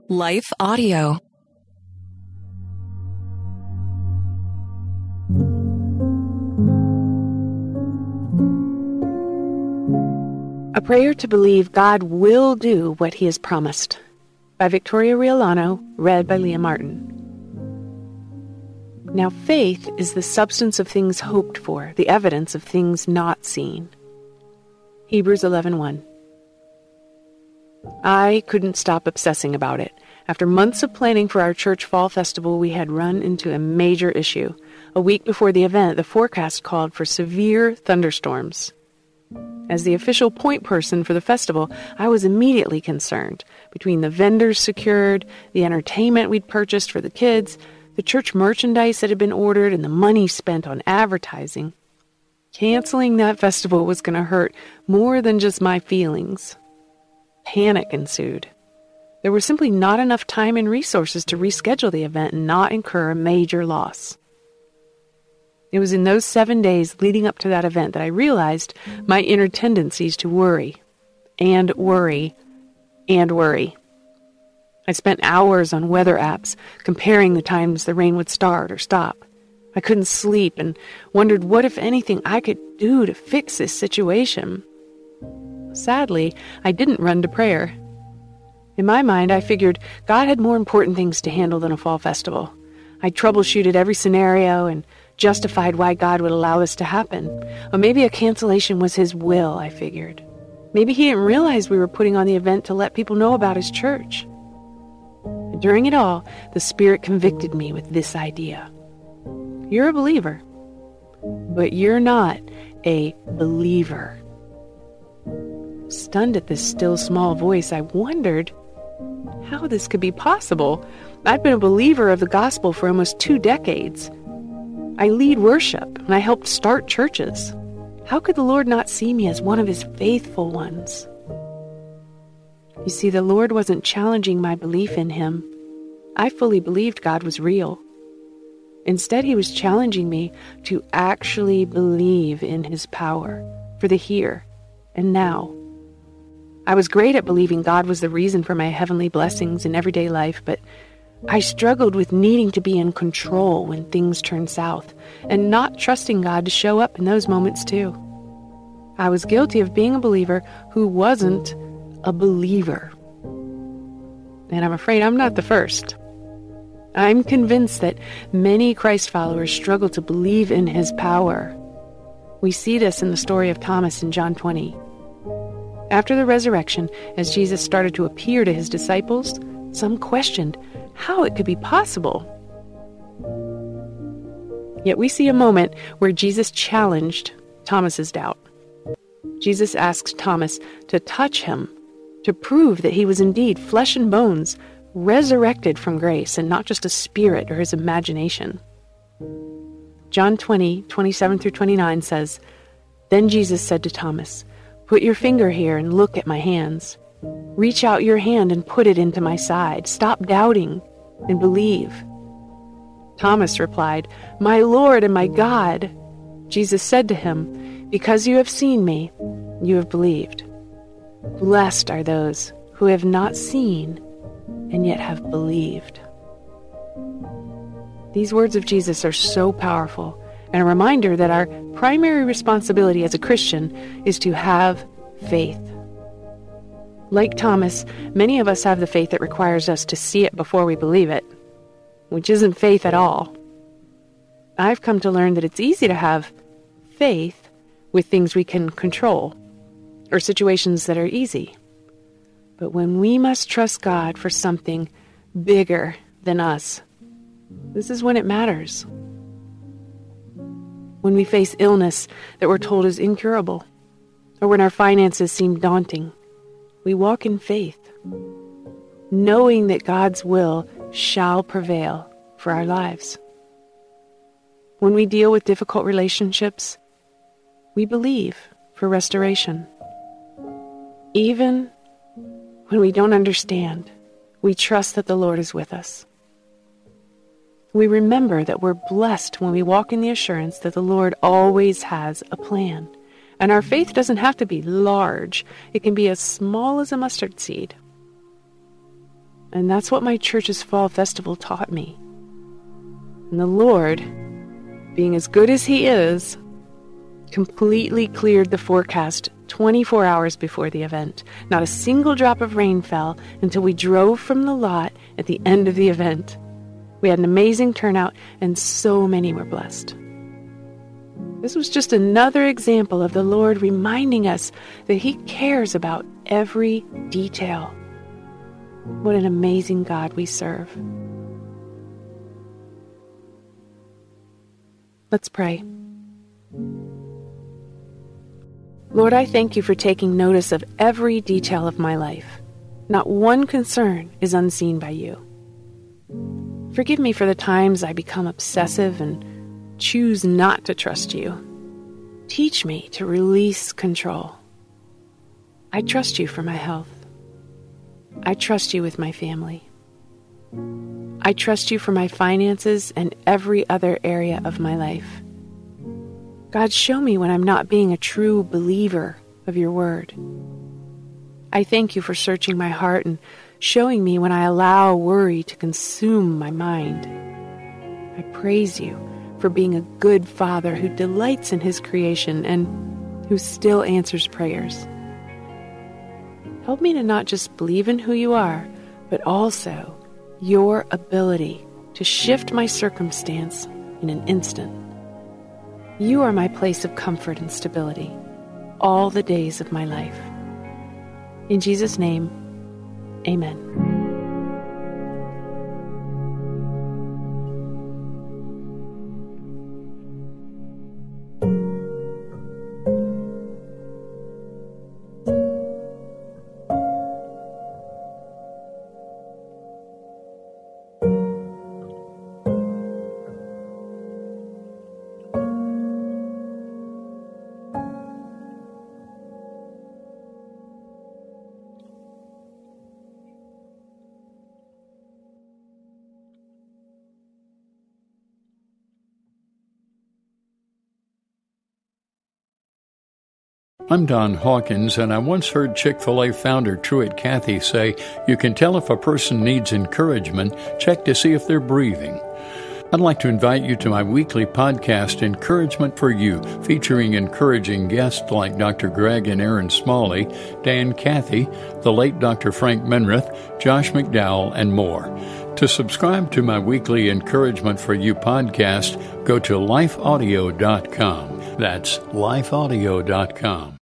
Life Audio. A Prayer to Believe God Will Do What He Has Promised by Victoria Riolano, read by Leah Martin. Now faith is the substance of things hoped for, the evidence of things not seen. Hebrews 11:1. I couldn't stop obsessing about it. After months of planning for our church fall festival, we had run into a major issue. A week before the event, the forecast called for severe thunderstorms. As the official point person for the festival, I was immediately concerned. Between the vendors secured, the entertainment we'd purchased for the kids, the church merchandise that had been ordered, and the money spent on advertising, canceling that festival was going to hurt more than just my feelings. Panic ensued. There was simply not enough time and resources to reschedule the event and not incur a major loss. It was in those 7 days leading up to that event that I realized my inner tendencies to worry, and worry, and worry. I spent hours on weather apps, comparing the times the rain would start or stop. I couldn't sleep and wondered what, if anything, I could do to fix this situation. Sadly, I didn't run to prayer. In my mind, I figured God had more important things to handle than a fall festival. I troubleshooted every scenario and justified why God would allow this to happen. Or maybe a cancellation was His will, I figured. Maybe He didn't realize we were putting on the event to let people know about His church. And during it all, the Spirit convicted me with this idea. You're a believer, but you're not a believer. Stunned at this still small voice, I wondered how this could be possible. I'd been a believer of the gospel for almost 2 decades. I lead worship, and I helped start churches. How could the Lord not see me as one of His faithful ones? You see, the Lord wasn't challenging my belief in Him. I fully believed God was real. Instead, He was challenging me to actually believe in His power for the here and now. I was great at believing God was the reason for my heavenly blessings in everyday life, but I struggled with needing to be in control when things turned south, and not trusting God to show up in those moments too. I was guilty of being a believer who wasn't a believer. And I'm afraid I'm not the first. I'm convinced that many Christ followers struggle to believe in His power. We see this in the story of Thomas in John 20. After the resurrection, as Jesus started to appear to His disciples, some questioned how it could be possible. Yet we see a moment where Jesus challenged Thomas's doubt. Jesus asked Thomas to touch Him, to prove that He was indeed flesh and bones, resurrected from grace, and not just a spirit or his imagination. John 20:27-29 says, Then Jesus said to Thomas, Put your finger here and look at my hands. Reach out your hand and put it into my side. Stop doubting and believe. Thomas replied, My Lord and my God. Jesus said to him, Because you have seen me, you have believed. Blessed are those who have not seen and yet have believed. These words of Jesus are so powerful, and a reminder that our primary responsibility as a Christian is to have faith. Like Thomas, many of us have the faith that requires us to see it before we believe it, which isn't faith at all. I've come to learn that it's easy to have faith with things we can control, or situations that are easy. But when we must trust God for something bigger than us, this is when it matters. When we face illness that we're told is incurable, or when our finances seem daunting, we walk in faith, knowing that God's will shall prevail for our lives. When we deal with difficult relationships, we believe for restoration. Even when we don't understand, we trust that the Lord is with us. We remember that we're blessed when we walk in the assurance that the Lord always has a plan. And our faith doesn't have to be large. It can be as small as a mustard seed. And that's what my church's fall festival taught me. And the Lord, being as good as He is, completely cleared the forecast 24 hours before the event. Not a single drop of rain fell until we drove from the lot at the end of the event. We had an amazing turnout, and so many were blessed. This was just another example of the Lord reminding us that He cares about every detail. What an amazing God we serve. Let's pray. Lord, I thank You for taking notice of every detail of my life. Not one concern is unseen by You. Forgive me for the times I become obsessive and choose not to trust You. Teach me to release control. I trust You for my health. I trust You with my family. I trust You for my finances and every other area of my life. God, show me when I'm not being a true believer of Your word. I thank You for searching my heart and showing me when I allow worry to consume my mind. I praise You for being a good Father who delights in His creation and who still answers prayers. Help me to not just believe in who You are, but also Your ability to shift my circumstance in an instant. You are my place of comfort and stability all the days of my life. In Jesus' name, amen. I'm Don Hawkins, and I once heard Chick-fil-A founder Truett Cathy say, "You can tell if a person needs encouragement, check to see if they're breathing." I'd like to invite you to my weekly podcast, Encouragement for You, featuring encouraging guests like Dr. Greg and Aaron Smalley, Dan Cathy, the late Dr. Frank Menrith, Josh McDowell, and more. To subscribe to my weekly Encouragement for You podcast, go to lifeaudio.com. That's lifeaudio.com.